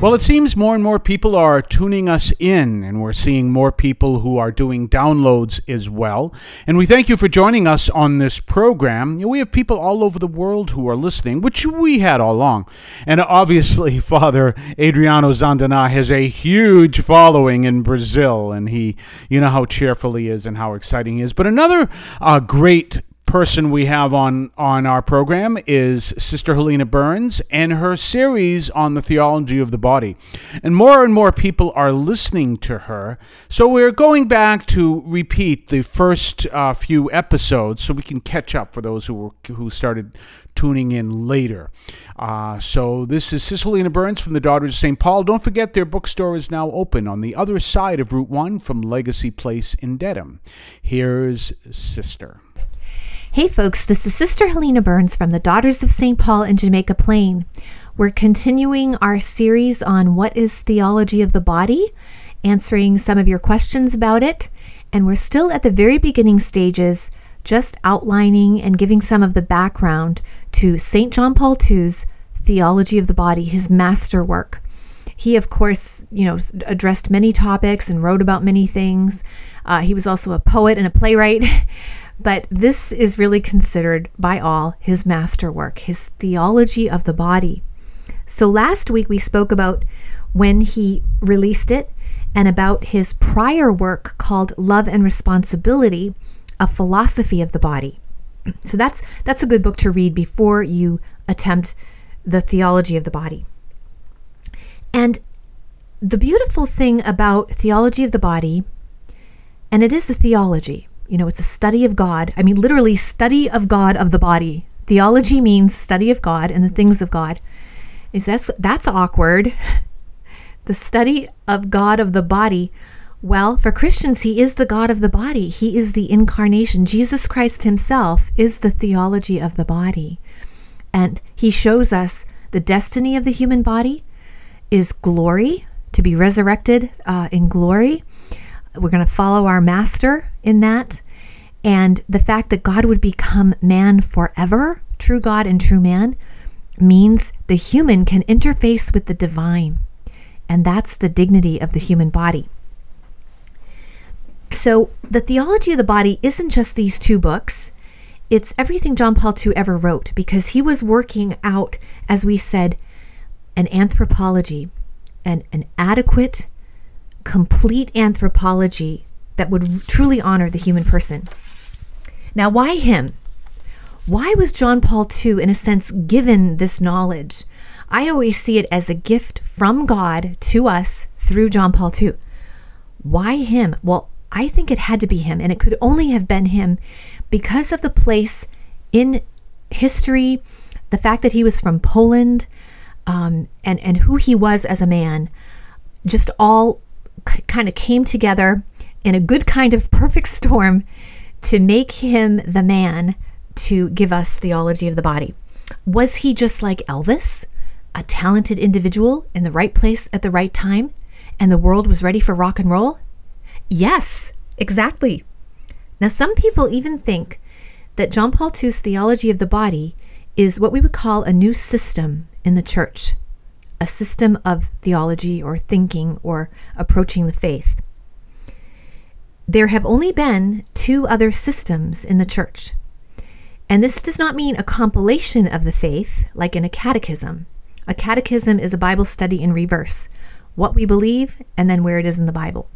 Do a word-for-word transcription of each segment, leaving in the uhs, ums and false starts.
Well, it seems more and more people are tuning us in, and we're seeing more people who are doing downloads as well. And we thank you for joining us on this program. We have people all over the world who are listening, which we had all along. And obviously, Father Adriano Zandana has a huge following in Brazil, and he, you know how cheerful he is and how exciting he is. But another uh, great person we have on on our program is Sister Helena Burns and her series on the theology of the body. And more and more people are listening to her. So we're going back to repeat the first uh, few episodes so we can catch up for those who were, who started tuning in later. Uh, so this is Sister Helena Burns from the Daughters of Saint Paul. Don't forget their bookstore is now open on the other side of Route one from Legacy Place in Dedham. Here's Sister. Hey folks, this is Sister Helena Burns from the Daughters of Saint Paul in Jamaica Plain. We're continuing our series on what is theology of the body, answering some of your questions about it, and we're still at the very beginning stages, just outlining and giving some of the background to Saint John Paul the Second's Theology of the Body, his masterwork. He, of course, you know, addressed many topics and wrote about many things. Uh, he was also a poet and a playwright. But this is really considered by all his masterwork, his theology of the body. So last week we spoke about when he released it and about his prior work called Love and Responsibility, a philosophy of the body. So that's that's a good book to read before you attempt the theology of the body. And the beautiful thing about theology of the body, and it is the theology, you know, it's a study of God. I mean, literally study of God of the body. Theology means study of God and the things of God. Is that's that's awkward. The study of God of the body. Well, for Christians, he is the God of the body. He is the incarnation. Jesus Christ himself is the theology of the body. And he shows us the destiny of the human body is glory, to be resurrected uh, in glory. We're going to follow our master in that. And the fact that God would become man forever, true God and true man, means the human can interface with the divine. And that's the dignity of the human body. So the theology of the body isn't just these two books. It's everything John Paul the Second ever wrote, because he was working out, as we said, an anthropology, an, an adequate, complete anthropology that would truly honor the human person. Now, why him? Why was John Paul the Second, in a sense, given this knowledge? I always see it as a gift from God to us through John Paul the Second. Why him? Well, I think it had to be him, and it could only have been him because of the place in history, the fact that he was from Poland, um, and, and who he was as a man, just all kind of came together in a good kind of perfect storm to make him the man to give us theology of the body. Was he just like Elvis, a talented individual in the right place at the right time, and the world was ready for rock and roll? Yes, exactly. Now, some people even think that John Paul the Second's theology of the body is what we would call a new system in the church. A system of theology or thinking or approaching the faith. There have only been two other systems in the church. And this does not mean a compilation of the faith, like in a catechism. A catechism is a Bible study in reverse. What we believe and then where it is in the Bible.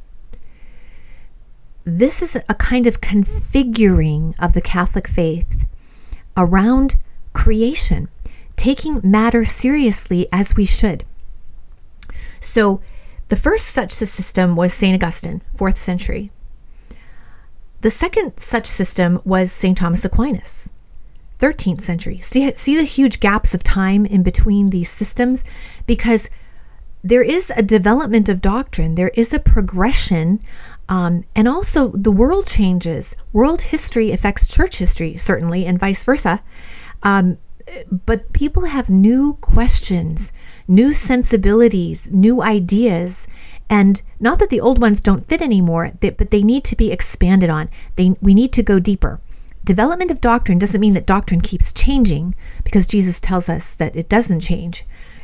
This is a kind of configuring of the Catholic faith around creation, taking matter seriously as we should. So the first such system was Saint Augustine, fourth century. The second such system was Saint Thomas Aquinas, thirteenth century. See, see the huge gaps of time in between these systems? Because there is a development of doctrine, there is a progression, um, and also the world changes. World history affects church history, certainly, and vice versa. Um, but people have new questions, new sensibilities, new ideas, and not that the old ones don't fit anymore, but they need to be expanded on. They, we need to go deeper. Development of doctrine doesn't mean that doctrine keeps changing, because Jesus tells us that it doesn't change.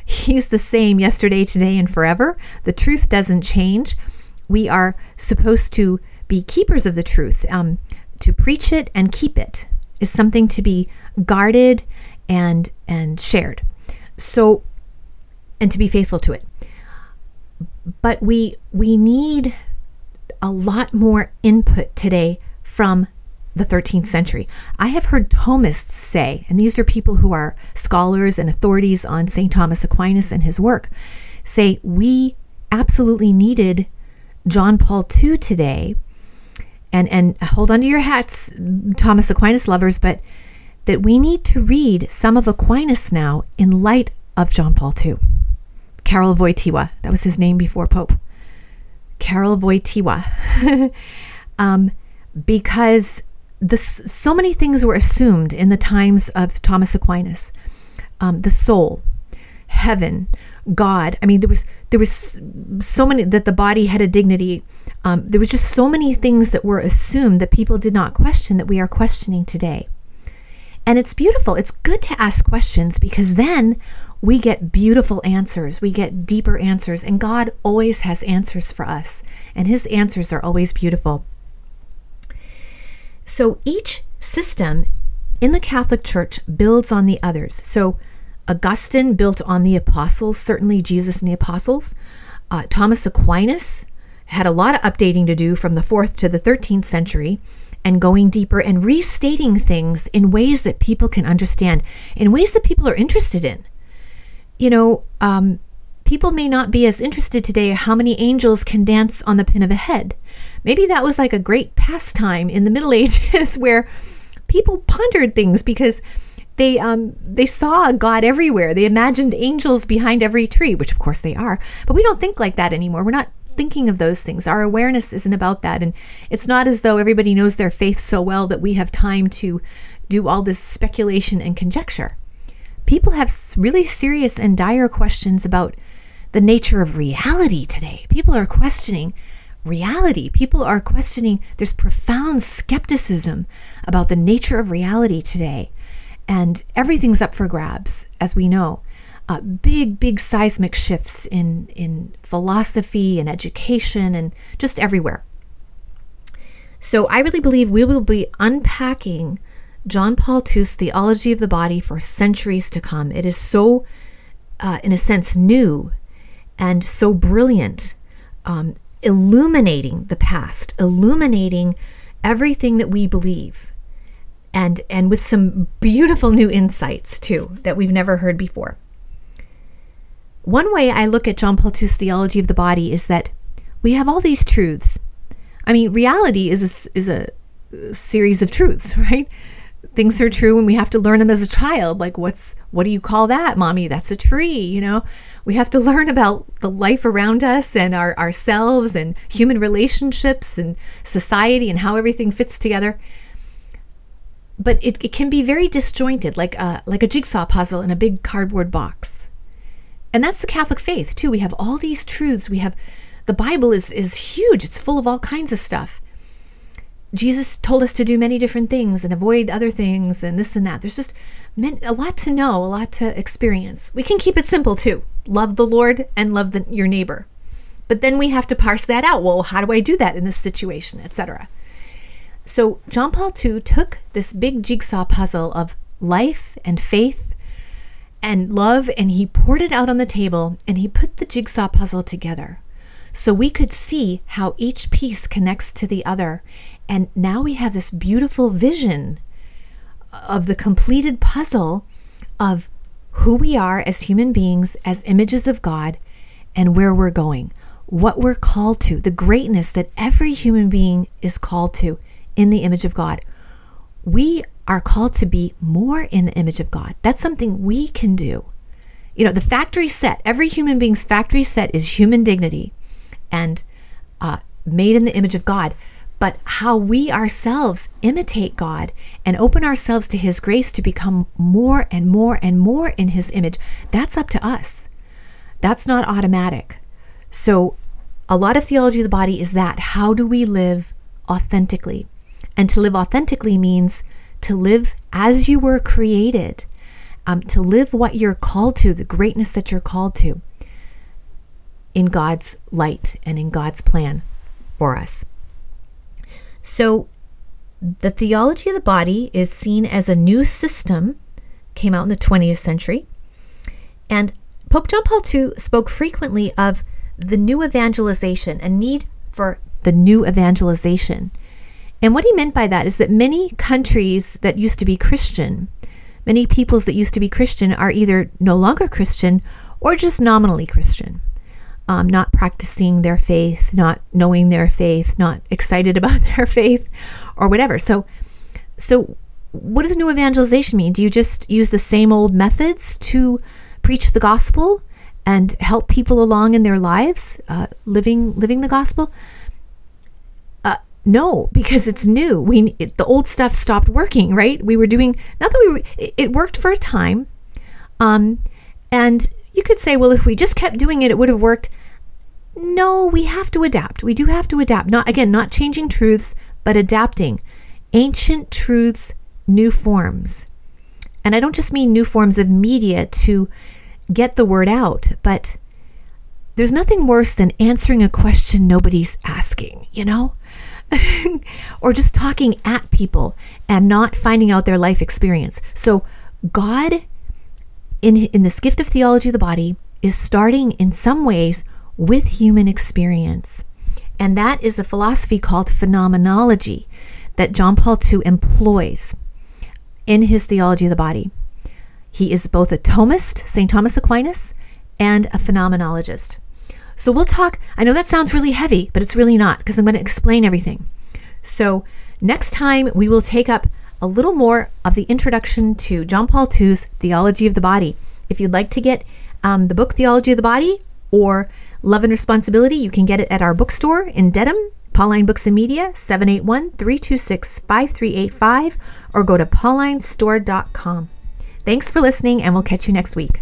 He's the same yesterday, today, and forever. The truth doesn't change. We are supposed to be keepers of the truth. Um, to preach it and keep it is something to be guarded and and shared. So, and to be faithful to it. But we we need a lot more input today from the thirteenth century. I have heard Thomists say, and these are people who are scholars and authorities on Saint Thomas Aquinas and his work, say we absolutely needed John Paul the Second today, and, and hold on to your hats, Thomas Aquinas lovers, but that we need to read some of Aquinas now in light of John Paul the Second. Karol Wojtyła, that was his name before Pope. Karol Wojtyła. um, because the, so many things were assumed in the times of Thomas Aquinas. Um, the soul, heaven, God. I mean, there was there was so many, that the body had a dignity. Um, there was just so many things that were assumed that people did not question that we are questioning today. And it's beautiful. It's good to ask questions, because then we get beautiful answers. We get deeper answers. And God always has answers for us. And his answers are always beautiful. So each system in the Catholic Church builds on the others. So Augustine built on the apostles, certainly Jesus and the apostles. Uh, Thomas Aquinas had a lot of updating to do from the fourth to the thirteenth century, and going deeper and restating things in ways that people can understand, in ways that people are interested in. You know, um, people may not be as interested today how many angels can dance on the pin of a head. Maybe that was like a great pastime in the Middle Ages where people pondered things because they um, they saw God everywhere. They imagined angels behind every tree, which of course they are. But we don't think like that anymore. We're not thinking of those things. Our awareness isn't about that. And it's not as though everybody knows their faith so well that we have time to do all this speculation and conjecture. People have really serious and dire questions about the nature of reality today. People are questioning reality. People are questioning, there's profound skepticism about the nature of reality today. And everything's up for grabs, as we know. Uh, big, big seismic shifts in, in philosophy and education and just everywhere. So I really believe we will be unpacking John Paul the Second's theology of the body for centuries to come. It is so, uh, in a sense, new and so brilliant, um, illuminating the past, illuminating everything that we believe, and and with some beautiful new insights, too, that we've never heard before. One way I look at John Paul the Second's theology of the body is that we have all these truths. I mean, reality is a, is a series of truths, right? Things are true and we have to learn them as a child. Like, what's what do you call that, Mommy? That's a tree, you know? We have to learn about the life around us and our ourselves and human relationships and society and how everything fits together. But it, it can be very disjointed, like a, like a jigsaw puzzle in a big cardboard box. And that's the Catholic faith, too. We have all these truths. We have, the Bible is, is huge. It's full of all kinds of stuff. Jesus told us to do many different things and avoid other things and this and that. There's just a lot to know, a lot to experience. We can keep it simple, too. Love the Lord and love the, your neighbor. But then we have to parse that out. Well, how do I do that in this situation, et cetera? So John Paul the Second took this big jigsaw puzzle of life and faith and love, and he poured it out on the table, and he put the jigsaw puzzle together so we could see how each piece connects to the other. And now we have this beautiful vision of the completed puzzle of who we are as human beings, as images of God, and where we're going, what we're called to, the greatness that every human being is called to in the image of God. We are called to be more in the image of God. That's something we can do. You know, the factory set, every human being's factory set is human dignity and uh, made in the image of God. But how we ourselves imitate God and open ourselves to his grace to become more and more and more in his image, that's up to us. That's not automatic. So a lot of theology of the body is that. How do we live authentically? And to live authentically means to live as you were created, um, to live what you're called to, the greatness that you're called to in God's light and in God's plan for us. So the theology of the body is seen as a new system, came out in the twentieth century. And Pope John Paul the Second spoke frequently of the new evangelization, a need for the new evangelization. And what he meant by that is that many countries that used to be Christian, many peoples that used to be Christian are either no longer Christian or just nominally Christian, um, not practicing their faith, not knowing their faith, not excited about their faith or whatever. So, so what does new evangelization mean? Do you just use the same old methods to preach the gospel and help people along in their lives, uh, living living the gospel? Uh, no, because it's new. We it, the old stuff stopped working, right? We were doing not that we were. It, it worked for a time, um, and you could say, well, if we just kept doing it, it would have worked. No, we have to adapt. We do have to adapt. Not again, not changing truths, but adapting ancient truths, new forms. And I don't just mean new forms of media to get the word out, but there's nothing worse than answering a question nobody's asking, you know? Or just talking at people and not finding out their life experience. So God, in, in this gift of theology of the body, is starting in some ways with human experience. And that is a philosophy called phenomenology that John Paul the Second employs in his theology of the body. He is both a Thomist, Saint Thomas Aquinas, and a phenomenologist. So we'll talk, I know that sounds really heavy, but it's really not, because I'm going to explain everything. So next time we will take up a little more of the introduction to John Paul the Second's Theology of the Body. If you'd like to get um, the book Theology of the Body or Love and Responsibility, you can get it at our bookstore in Dedham, Pauline Books and Media, seven eight one, three two six, five three eight five, or go to pauline store dot com. Thanks for listening, and we'll catch you next week.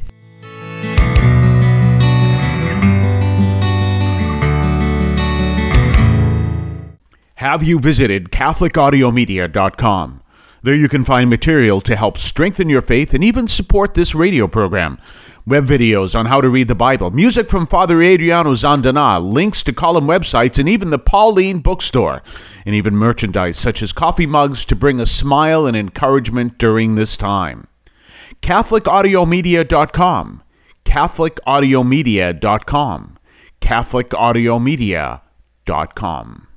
Have you visited Catholic Audio Media dot com? There you can find material to help strengthen your faith and even support this radio program. Web videos on how to read the Bible, music from Father Adriano Zandana, links to column websites, and even the Pauline Bookstore, and even merchandise such as coffee mugs to bring a smile and encouragement during this time. Catholic Audio Media dot com, Catholic Audio Media dot com, Catholic Audio Media dot com.